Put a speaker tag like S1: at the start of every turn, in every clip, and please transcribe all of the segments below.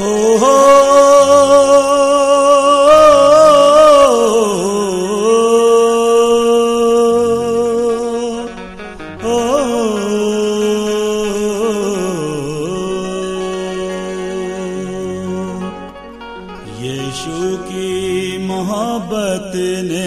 S1: हो यीशु की मोहब्बत ने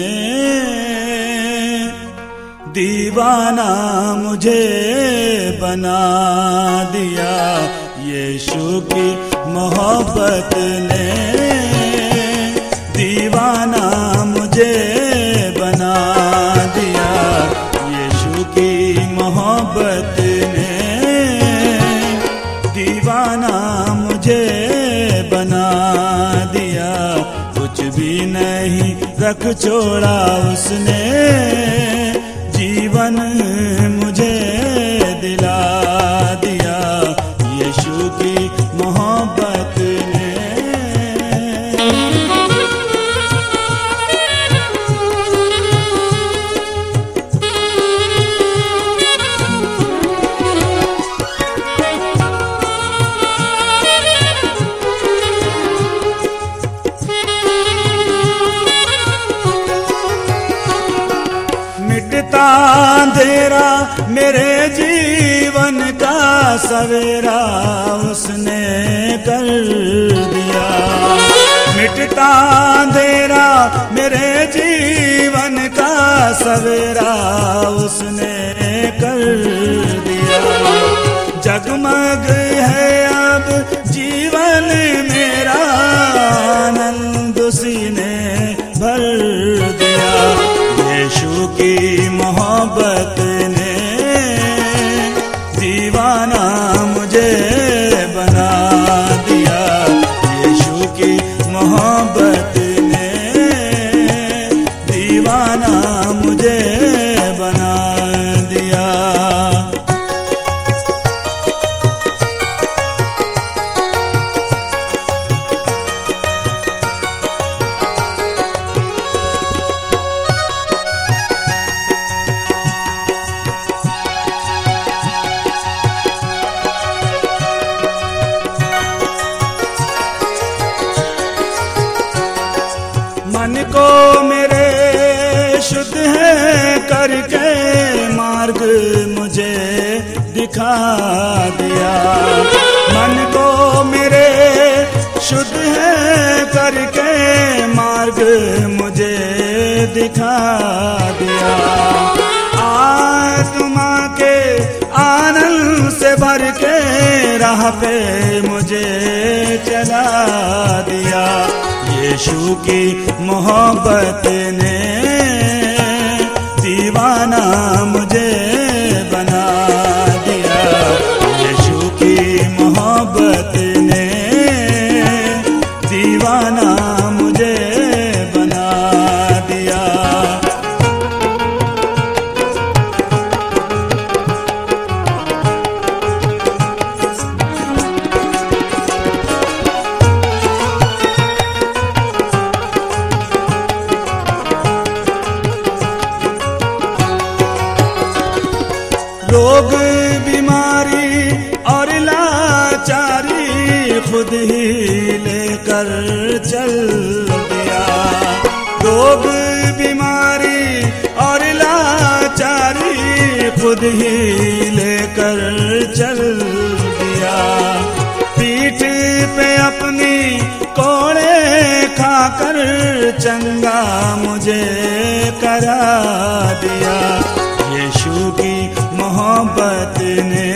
S1: दीवाना मुझे बना दिया। यीशु की मोहब्बत ने दीवाना मुझे बना दिया। यीशु की मोहब्बत ने दीवाना मुझे बना दिया। कुछ भी नहीं रख छोड़ा उसने, जीवन मुझे दिला दिया। यीशु की मोहब्बत ने अंधेरा मेरे जीवन का सवेरा उसने कर दिया। मिटता अंधेरा मेरे जीवन का सवेरा उसने कर दिया। जगमग है अब जीवन मेरा, आनंद उसी ने भर दिया। यीशु की मोहब्बत ने दीवाना मुझे बना दिया। यीशु की मोहब्बत ने दीवाना मुझे बना दिया। मन को मेरे शुद्ध है करके मार्ग मुझे दिखा दिया। मन को मेरे शुद्ध है करके मार्ग मुझे दिखा दिया। आत्मा के आनंद से भर के राह पे मुझे चला दिया। यीशु की मोहब्बत ने दीवाना मुझे बना दिया। यीशु की मोहब्बत ने दीवाना मुझे बना दिया। रोग बीमारी और लाचारी खुद ही लेकर चल दिया। रोग बीमारी और लाचारी खुद ही लेकर चल दिया। पीठ पे अपनी कोड़े खाकर चंगा मुझे करा दिया। यीशु की मोहब्बत ने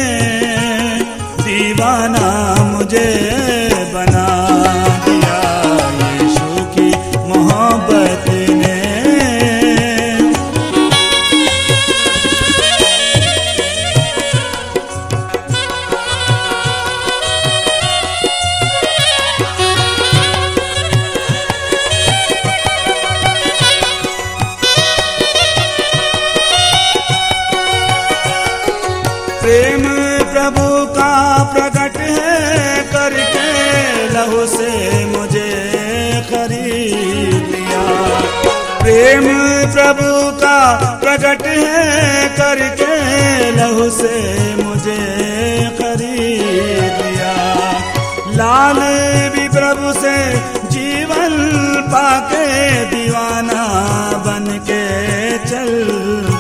S1: दीवाना मुझे बना दिया। यीशु की मोहब्बत ने प्रेम प्रभु का प्रकट है करके लहू से मुझे खरीद लिया। प्रेम प्रभु का प्रकट है करके लहू से मुझे खरीद लिया। लाल भी प्रभु से जीवन पाके दीवाना बन के चल